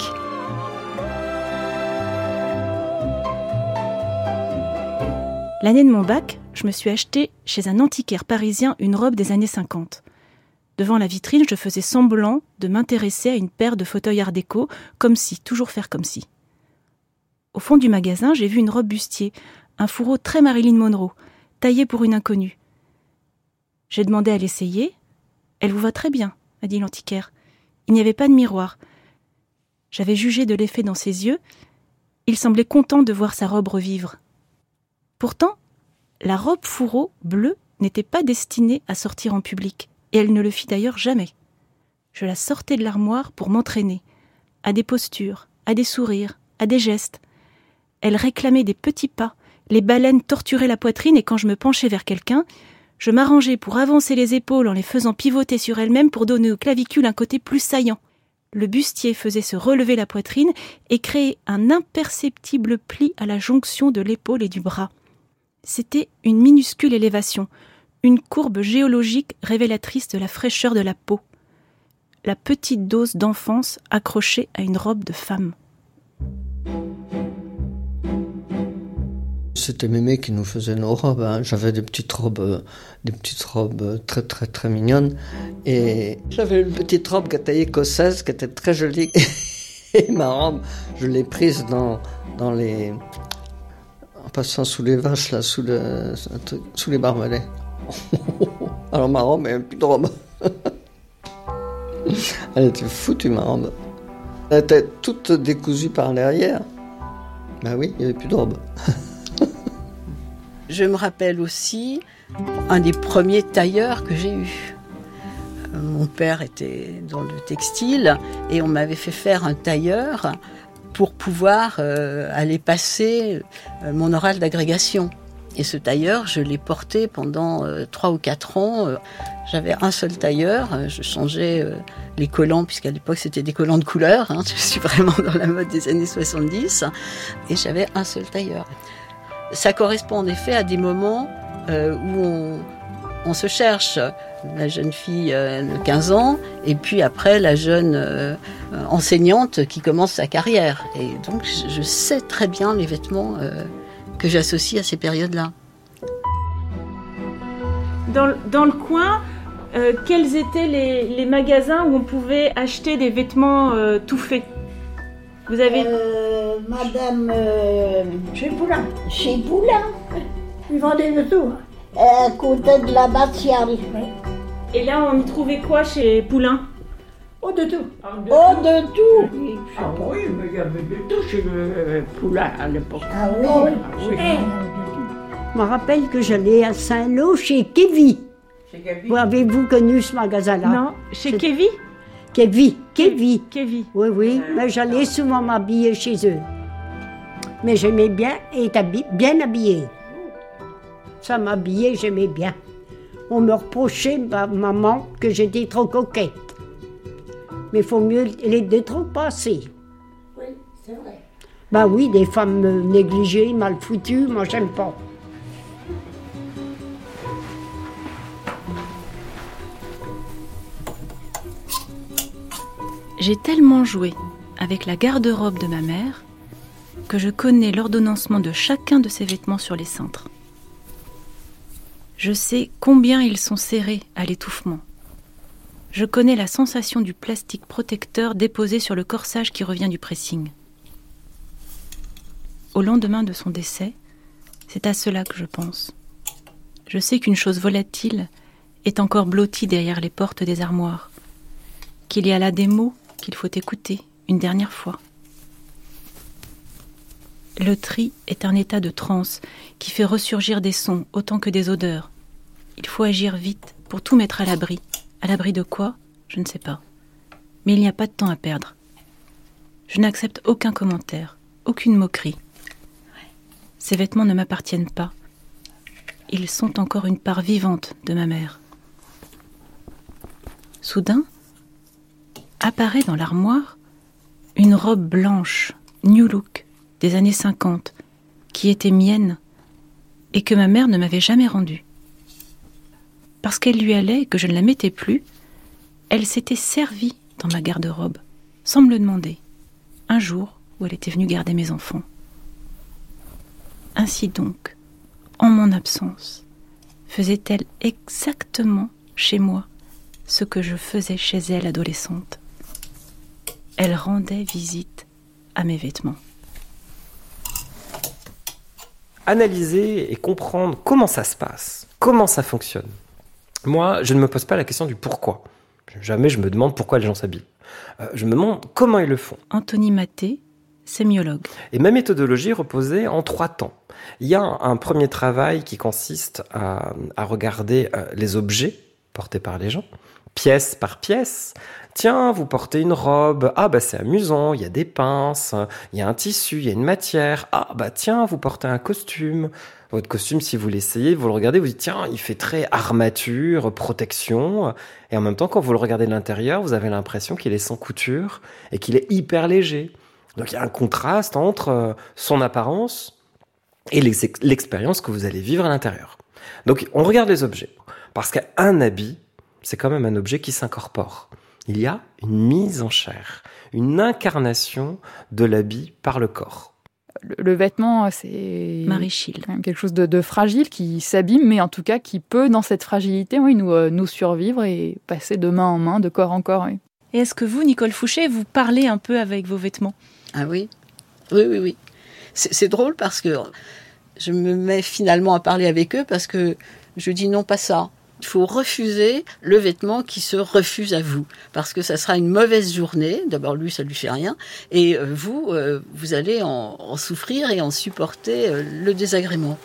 L'année de mon bac, je me suis acheté chez un antiquaire parisien une robe des années 50. Devant la vitrine, je faisais semblant de m'intéresser à une paire de fauteuils art déco, toujours faire comme si. Au fond du magasin, j'ai vu une robe bustier, un fourreau très Marilyn Monroe, taillé pour une inconnue. J'ai demandé à l'essayer. « Elle vous va très bien », a dit l'antiquaire. Il n'y avait pas de miroir. J'avais jugé de l'effet dans ses yeux. Il semblait content de voir sa robe revivre. Pourtant, la robe fourreau bleue n'était pas destinée à sortir en public, et elle ne le fit d'ailleurs jamais. Je la sortais de l'armoire pour m'entraîner, à des postures, à des sourires, à des gestes. Elle réclamait des petits pas, les baleines torturaient la poitrine, et quand je me penchais vers quelqu'un, je m'arrangeais pour avancer les épaules en les faisant pivoter sur elles-mêmes pour donner aux clavicules un côté plus saillant. Le bustier faisait se relever la poitrine et créer un imperceptible pli à la jonction de l'épaule et du bras. C'était une minuscule élévation, une courbe géologique révélatrice de la fraîcheur de la peau. La petite dose d'enfance accrochée à une robe de femme. C'était mémé qui nous faisait nos robes. Hein. J'avais des petites robes très très très mignonnes. Et j'avais une petite robe qui était écossaise, qui était très jolie. Et ma robe, je l'ai prise dans les... En passant sous les vaches, là, sous les barbelés. Alors ma robe, il n'y avait plus de robe. Elle était foutue, ma robe. Elle était toute décousue par derrière. Ben oui, il n'y avait plus de robe. Je me rappelle aussi un des premiers tailleurs que j'ai eu. Mon père était dans le textile et on m'avait fait faire un tailleur pour pouvoir aller passer mon oral d'agrégation. Et ce tailleur, je l'ai porté pendant 3 ou 4 ans. J'avais un seul tailleur, je changeais les collants, puisqu'à l'époque c'était des collants de couleur, hein, je suis vraiment dans la mode des années 70, et j'avais un seul tailleur. Ça correspond en effet à des moments où on se cherche. La jeune fille de 15 ans, et puis après la jeune enseignante qui commence sa carrière. Et donc je sais très bien les vêtements que j'associe à ces périodes-là. Dans le coin, quels étaient les magasins où on pouvait acheter des vêtements tout faits? Vous avez... Madame... Chez Poulain. Chez Poulain. Ils vendaient de tout. À côté de la Batiale. Et là, on y trouvait quoi chez Poulain? Oh, de tout. Oh, de tout. Ah oui, mais il y avait de tout chez le Poulain à l'époque. Ah oui, oh, oui. Je me rappelle que j'allais à Saint-Lô chez Kévi. Vous avez-vous connu ce magasin-là? Non, chez Kévi? Kévi. Kévi. Oui, mais j'allais souvent m'habiller chez eux. mais j'aimais bien être bien habillée. Ça m'habillait, j'aimais bien. On me reprochait, maman, que j'étais trop coquette. Mais il faut mieux l'aider trop passer. Oui, c'est vrai. Ben oui, des femmes négligées, mal foutues, moi j'aime pas. J'ai tellement joué avec la garde-robe de ma mère que je connais l'ordonnancement de chacun de ses vêtements sur les cintres. Je sais combien ils sont serrés à l'étouffement. Je connais la sensation du plastique protecteur déposé sur le corsage qui revient du pressing. Au lendemain de son décès, c'est à cela que je pense. Je sais qu'une chose volatile est encore blottie derrière les portes des armoires, qu'il y a là des mots qu'il faut écouter une dernière fois. Le tri est un état de transe qui fait ressurgir des sons autant que des odeurs. Il faut agir vite pour tout mettre à l'abri. À l'abri de quoi ? Je ne sais pas. Mais il n'y a pas de temps à perdre. Je n'accepte aucun commentaire, aucune moquerie. Ces vêtements ne m'appartiennent pas. Ils sont encore une part vivante de ma mère. Soudain, apparaît dans l'armoire une robe blanche, New Look, des années 50, qui était mienne et que ma mère ne m'avait jamais rendue. Parce qu'elle lui allait et que je ne la mettais plus, elle s'était servie dans ma garde-robe, sans me le demander, un jour où elle était venue garder mes enfants. Ainsi donc, en mon absence, faisait-elle exactement chez moi ce que je faisais chez elle adolescente. Elle rendait visite à mes vêtements. Analyser et comprendre comment ça se passe, comment ça fonctionne. Moi, je ne me pose pas la question du pourquoi. Jamais je me demande pourquoi les gens s'habillent. Je me demande comment ils le font. Anthony Maté, sémiologue. Et ma méthodologie reposait en 3 temps. Il y a un premier travail qui consiste à regarder les objets portés par les gens, pièce par pièce. Tiens, vous portez une robe. Ah bah c'est amusant, il y a des pinces, il y a un tissu, il y a une matière. Ah bah tiens, vous portez un costume. Votre costume, si vous l'essayez, vous le regardez, vous dites tiens, il fait très armature, protection. Et en même temps, quand vous le regardez de l'intérieur, vous avez l'impression qu'il est sans couture et qu'il est hyper léger. Donc il y a un contraste entre son apparence et l'expérience que vous allez vivre à l'intérieur. Donc on regarde les objets. Parce qu'un habit, c'est quand même un objet qui s'incorpore. Il y a une mise en chair, une incarnation de l'habit par le corps. Le vêtement, c'est Marie-Childe. Quand même quelque chose de fragile qui s'abîme, mais en tout cas qui peut, dans cette fragilité, oui, nous survivre et passer de main en main, de corps en corps. Oui. Et est-ce que vous, Nicole Fouché, vous parlez un peu avec vos vêtements ? Ah oui, oui. C'est drôle parce que je me mets finalement à parler avec eux parce que je dis non, pas ça. Il faut refuser le vêtement qui se refuse à vous, parce que ça sera une mauvaise journée. D'abord, lui, ça lui fait rien, et vous allez en souffrir et en supporter le désagrément.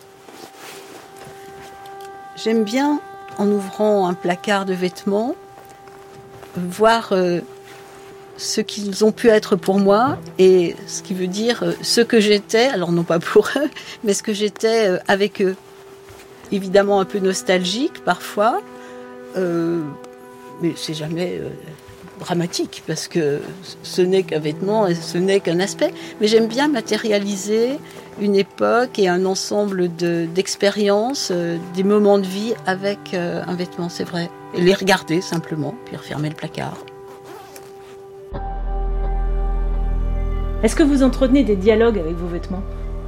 J'aime bien, en ouvrant un placard de vêtements, voir ce qu'ils ont pu être pour moi, et ce qui veut dire ce que j'étais, alors non pas pour eux, mais ce que j'étais avec eux. Évidemment un peu nostalgique parfois, mais c'est jamais dramatique parce que ce n'est qu'un vêtement et ce n'est qu'un aspect. Mais j'aime bien matérialiser une époque et un ensemble d'expériences, des moments de vie avec un vêtement, c'est vrai. Et les regarder simplement, puis refermer le placard. Est-ce que vous entretenez des dialogues avec vos vêtements ?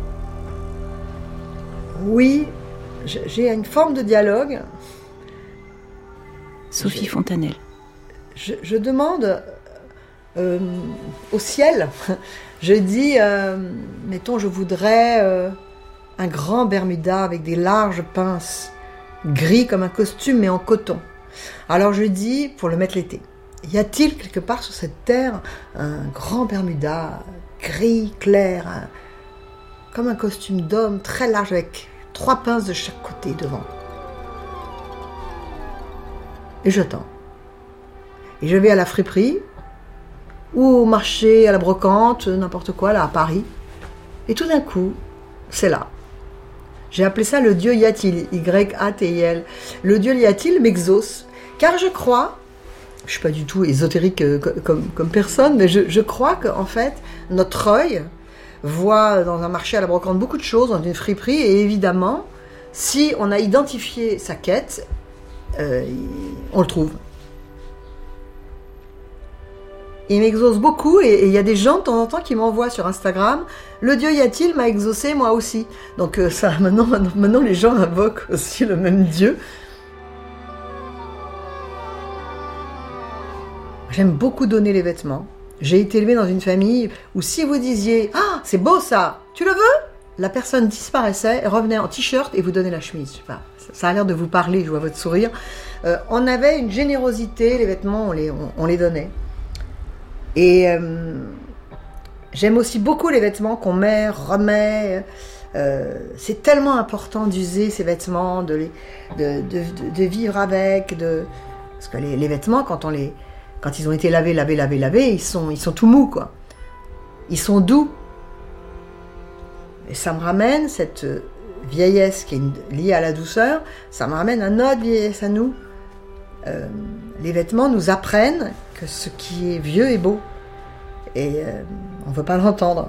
Oui. J'ai une forme de dialogue. Sophie Fontanelle. Je demande au ciel, je dis, mettons, je voudrais un grand Bermuda avec des larges pinces, gris comme un costume mais en coton. Alors je dis, pour le mettre l'été, y a-t-il quelque part sur cette terre un grand Bermuda, gris, clair, comme un costume d'homme très large avec 3 pinces de chaque côté devant. Et j'attends. Et je vais à la friperie, ou au marché, à la brocante, n'importe quoi, là, à Paris. Et tout d'un coup, c'est là. J'ai appelé ça le Dieu Yatil, Y-A-T-I-L. Le Dieu Yatil m'exauce, car je crois, je ne suis pas du tout ésotérique comme personne, mais je crois qu'en fait, notre œil voit dans un marché à la brocante beaucoup de choses, dans une friperie, et évidemment, si on a identifié sa quête, on le trouve. Il m'exauce beaucoup et il y a des gens de temps en temps qui m'envoient sur Instagram « Le Dieu Yatil m'a exaucé, moi aussi ». Donc ça, maintenant les gens invoquent aussi le même Dieu. J'aime beaucoup donner les vêtements. J'ai été élevée dans une famille où si vous disiez « Ah, c'est beau ça, tu le veux ?» La personne disparaissait, revenait en t-shirt et vous donnait la chemise. Je sais pas, ça a l'air de vous parler, je vois votre sourire. On avait une générosité, les vêtements, on les donnait. Et j'aime aussi beaucoup les vêtements qu'on met, remet. C'est tellement important d'user ces vêtements, de vivre avec. Parce que les vêtements, quand ils ont été lavés, ils sont tout mous, quoi. Ils sont doux. Et ça me ramène, cette vieillesse qui est liée à la douceur, ça me ramène à notre vieillesse à nous. Les vêtements nous apprennent que ce qui est vieux est beau. Et on ne veut pas l'entendre.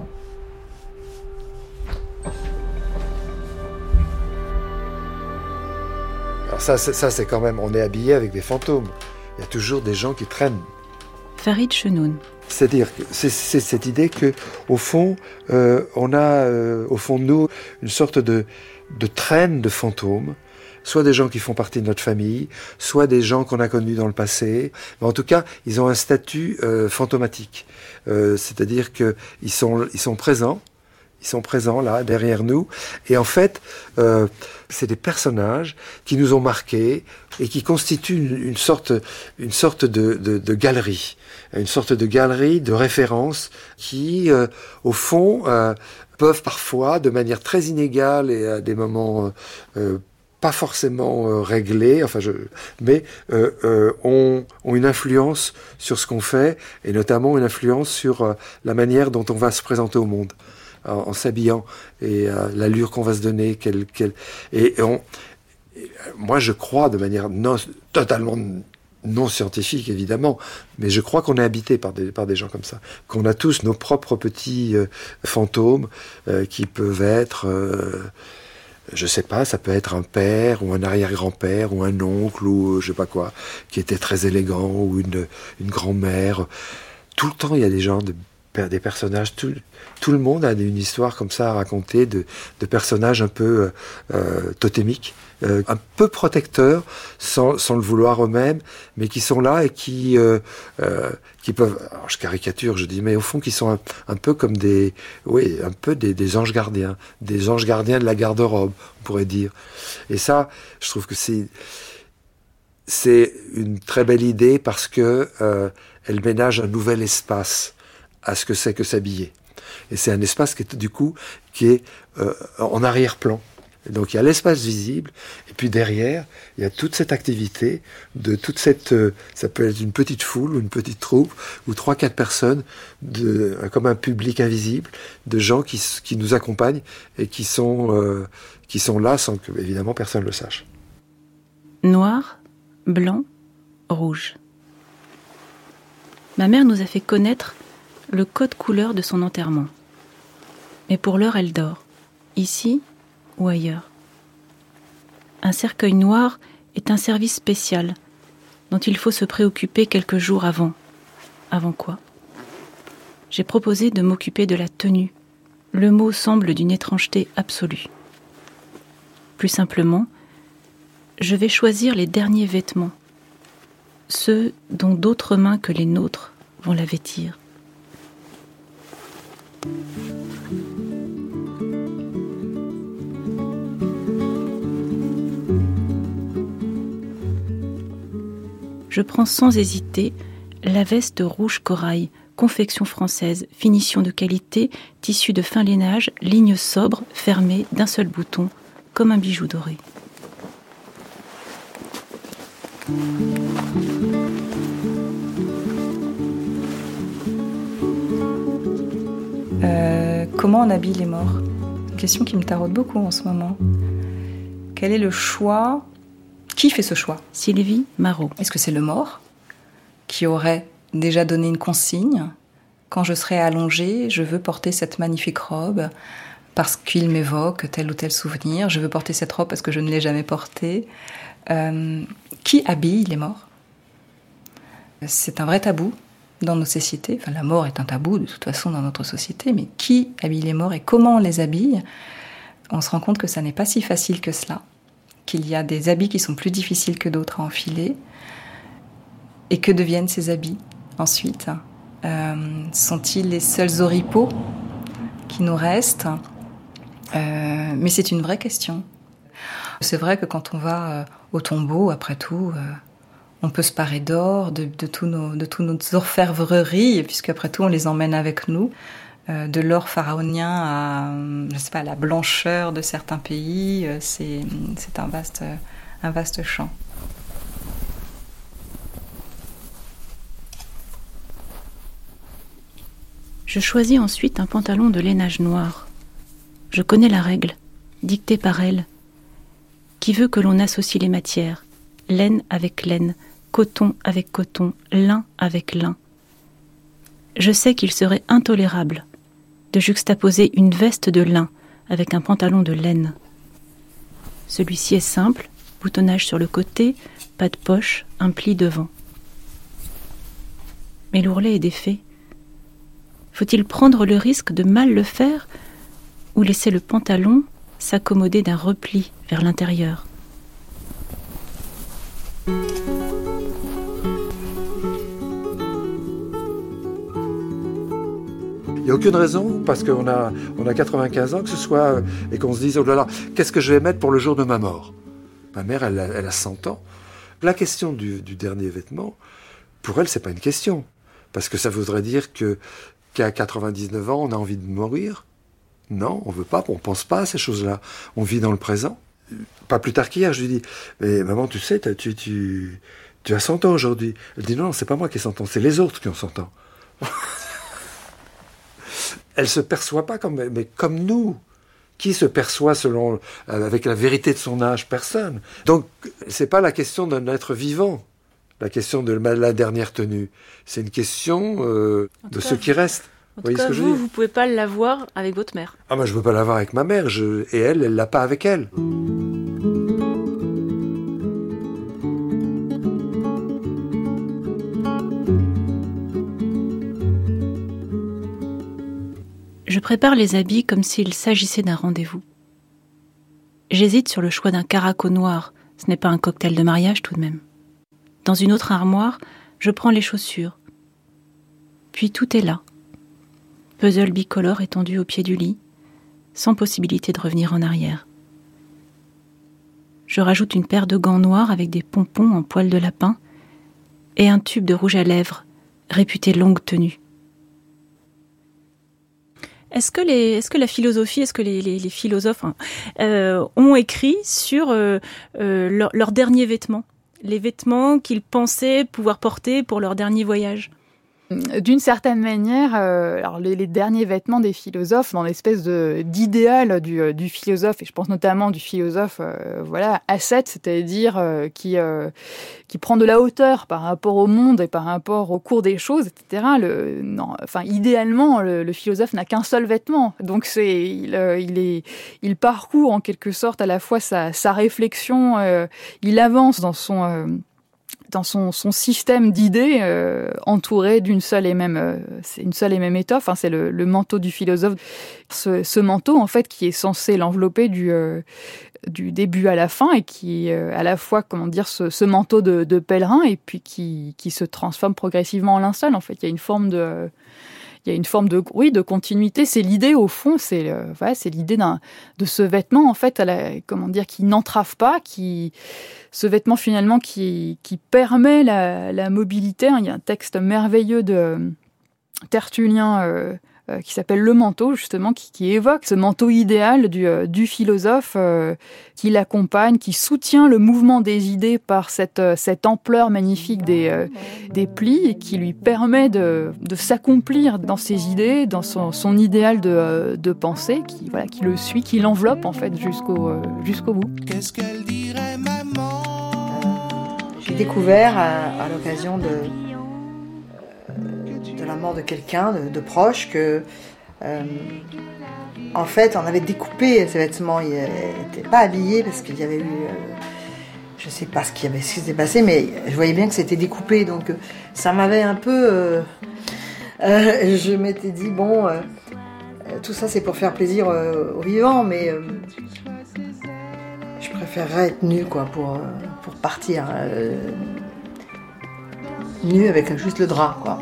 Alors ça c'est quand même, on est habillé avec des fantômes. Il y a toujours des gens qui traînent. Farid Chenoun. C'est-à-dire que c'est cette idée que, au fond, on a au fond de nous une sorte de traîne de fantômes. Soit des gens qui font partie de notre famille, soit des gens qu'on a connus dans le passé. Mais en tout cas, ils ont un statut fantomatique. C'est-à-dire qu'ils sont présents. Ils sont présents là, derrière nous. Et en fait, c'est des personnages qui nous ont marqués et qui constituent une sorte de galerie. Une sorte de galerie de références qui, au fond, peuvent parfois, de manière très inégale et à des moments pas forcément réglés, mais ont une influence sur ce qu'on fait, et notamment une influence sur la manière dont on va se présenter au monde, en s'habillant, et l'allure qu'on va se donner. Moi, je crois, de manière totalement non scientifique, évidemment, mais je crois qu'on est habité par des gens comme ça, qu'on a tous nos propres petits fantômes qui peuvent être... je sais pas, ça peut être un père ou un arrière-grand-père ou un oncle ou je sais pas quoi, qui était très élégant, ou une grand-mère. Tout le temps, il y a des gens, des personnages, tout le monde a une histoire comme ça à raconter, de personnages un peu totémiques, un peu protecteurs, sans le vouloir eux-mêmes, mais qui sont là et qui peuvent, alors je caricature, je dis, mais au fond qui sont un peu comme des anges gardiens, de la garde-robe, on pourrait dire. Et ça, je trouve que c'est une très belle idée, parce que elle ménage un nouvel espace à ce que c'est que s'habiller. Et c'est un espace qui est en arrière-plan. Donc il y a l'espace visible, et puis derrière, il y a toute cette activité, ça peut être une petite foule ou une petite troupe, ou 3-4 personnes, comme un public invisible, de gens qui nous accompagnent et qui sont là sans que, évidemment, personne ne le sache. Noir, blanc, rouge. Ma mère nous a fait connaître le code couleur de son enterrement. Mais pour l'heure, elle dort, ici ou ailleurs. Un cercueil noir est un service spécial dont il faut se préoccuper quelques jours avant. Avant quoi ? J'ai proposé de m'occuper de la tenue. Le mot semble d'une étrangeté absolue. Plus simplement, je vais choisir les derniers vêtements, ceux dont d'autres mains que les nôtres vont la vêtir. Je prends sans hésiter la veste rouge corail, confection française, finition de qualité, tissu de fin lainage, ligne sobre, fermée d'un seul bouton, comme un bijou doré. comment on habille les morts? C'est une question qui me taraude beaucoup en ce moment. Quel est le choix? Qui fait ce choix? Sylvie Marot. Est-ce que c'est le mort qui aurait déjà donné une consigne? Quand je serai allongée, je veux porter cette magnifique robe parce qu'il m'évoque tel ou tel souvenir. Je veux porter cette robe parce que je ne l'ai jamais portée. Qui habille les morts? C'est un vrai tabou dans nos sociétés. Enfin, la mort est un tabou de toute façon dans notre société, mais qui habille les morts et comment on les habille? On se rend compte que ça n'est pas si facile que cela, qu'il y a des habits qui sont plus difficiles que d'autres à enfiler. Et que deviennent ces habits ensuite? Sont-ils les seuls oripeaux qui nous restent? Mais c'est une vraie question. C'est vrai que quand on va au tombeau, après tout, on peut se parer d'or, de tous nos orfèvreries, puisque après tout, on les emmène avec nous. De l'or pharaonien à, je sais pas, la blancheur de certains pays, c'est un vaste champ. Je choisis ensuite un pantalon de lainage noir. Je connais la règle, dictée par elle, qui veut que l'on associe les matières, laine avec laine, coton avec coton, lin avec lin. Je sais qu'il serait intolérable de juxtaposer une veste de lin avec un pantalon de laine. Celui-ci est simple, boutonnage sur le côté, pas de poche, un pli devant. Mais l'ourlet est défait. Faut-il prendre le risque de mal le faire ou laisser le pantalon s'accommoder d'un repli vers l'intérieur? Il n'y a aucune raison, parce qu'on a 95 ans, que ce soit, et qu'on se dise, oh là là, qu'est-ce que je vais mettre pour le jour de ma mort? Ma mère, elle a 100 ans. La question du dernier vêtement, pour elle, c'est pas une question. Parce que ça voudrait dire qu'à 99 ans, on a envie de mourir. Non, on veut pas, on pense pas à ces choses-là. On vit dans le présent. Pas plus tard qu'hier, je lui dis, mais maman, tu sais, tu as 100 ans aujourd'hui. Elle dit, non, c'est pas moi qui ai 100 ans, c'est les autres qui ont 100 ans. Elle se perçoit pas comme nous. Qui se perçoit avec la vérité de son âge? Personne. Donc, c'est pas la question d'un être vivant, la question de la dernière tenue. C'est une question de ce qui reste. En tout cas, vous pouvez pas l'avoir avec votre mère. Ah, moi, je peux pas l'avoir avec ma mère, et elle l'a pas avec elle. Je prépare les habits comme s'il s'agissait d'un rendez-vous. J'hésite sur le choix d'un caraco noir. Ce n'est pas un cocktail de mariage tout de même. Dans une autre armoire, je prends les chaussures. Puis tout est là. Puzzle bicolore étendu au pied du lit, sans possibilité de revenir en arrière. Je rajoute une paire de gants noirs avec des pompons en poil de lapin et un tube de rouge à lèvres, réputé longue tenue. Est-ce que la philosophie, est-ce que les philosophes ont écrit sur leurs derniers vêtements, les vêtements qu'ils pensaient pouvoir porter pour leur dernier voyage? D'une certaine manière, alors les derniers vêtements des philosophes, dans l'espèce d'idéal du philosophe, et je pense notamment du philosophe ascète, c'est-à-dire qui prend de la hauteur par rapport au monde et par rapport au cours des choses, etc. Idéalement, le philosophe n'a qu'un seul vêtement, donc il parcourt en quelque sorte à la fois sa réflexion, il avance dans son système d'idées entouré d'une seule et même étoffe, c'est le manteau du philosophe. Ce manteau, en fait, qui est censé l'envelopper du début à la fin et qui est à la fois, ce manteau de pèlerin et puis qui se transforme progressivement en linceul. En fait, il y a une forme de continuité. C'est l'idée, au fond, c'est l'idée de ce vêtement, en fait, qui n'entrave pas, ce vêtement finalement qui permet la mobilité. Il y a un texte merveilleux de Tertullien qui s'appelle Le Manteau, justement, qui évoque ce manteau idéal du philosophe qui l'accompagne, qui soutient le mouvement des idées par cette ampleur magnifique des plis et qui lui permet de s'accomplir dans ses idées, dans son idéal de pensée, qui le suit, qui l'enveloppe en fait jusqu'au bout. Qu'est-ce qu'elle dirait, maman? J'ai découvert à l'occasion de la mort de quelqu'un de proche que en fait on avait découpé ses vêtements. Il n'était pas habillé parce qu'il y avait eu je sais pas ce qui s'était passé, mais je voyais bien que c'était découpé, donc ça m'avait un peu je m'étais dit bon tout ça c'est pour faire plaisir aux vivants, mais je préférerais être nue quoi pour partir nue avec juste le drap quoi.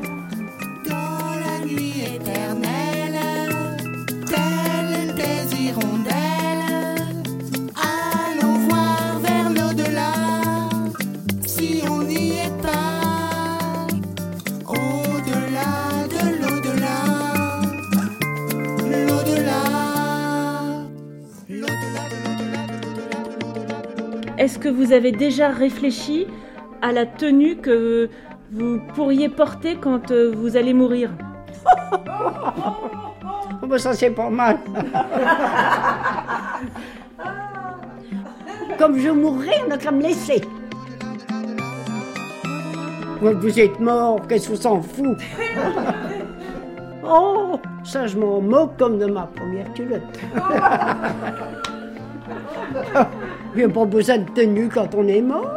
Est-ce que vous avez déjà réfléchi à la tenue que vous pourriez porter quand vous allez mourir? Oh ben ça c'est pas mal. Comme je mourrai, on n'a qu'à me laisser. Vous êtes mort, qu'est-ce qu'on s'en fout? Oh, ça je m'en moque comme de ma première culotte. Il n'y a pas besoin de tenue quand on est mort.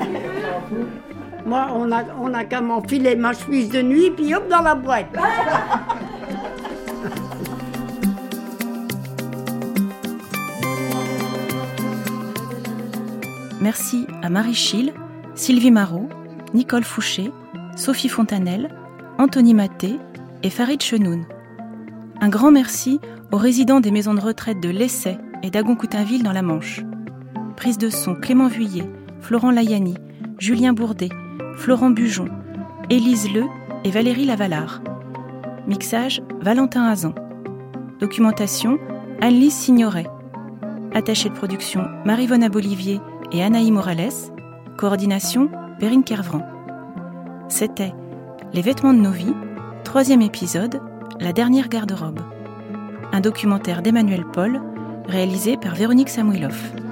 Moi, on a qu'à m'enfiler ma chemise de nuit, puis hop, dans la boîte. Merci à Marie Schill, Sylvie Marot, Nicole Fouché, Sophie Fontanelle, Anthony Maté et Farid Chenoun. Un grand merci aux résidents des maisons de retraite de l'Essai et d'Agon-Coutainville dans la Manche. Prise de son Clément Vuillet, Florent Layani, Julien Bourdet, Florent Bujon, Élise Leu et Valérie Lavalard. Mixage Valentin Azan. Documentation Anne-Lise Signoret. Attachée de production Marie-Vonne Abolivier et Anaï Morales. Coordination Perrine Kervran. C'était Les vêtements de nos vies, 3e épisode, La dernière garde-robe. Un documentaire d'Emmanuel Paul, réalisé par Véronique Samouilov.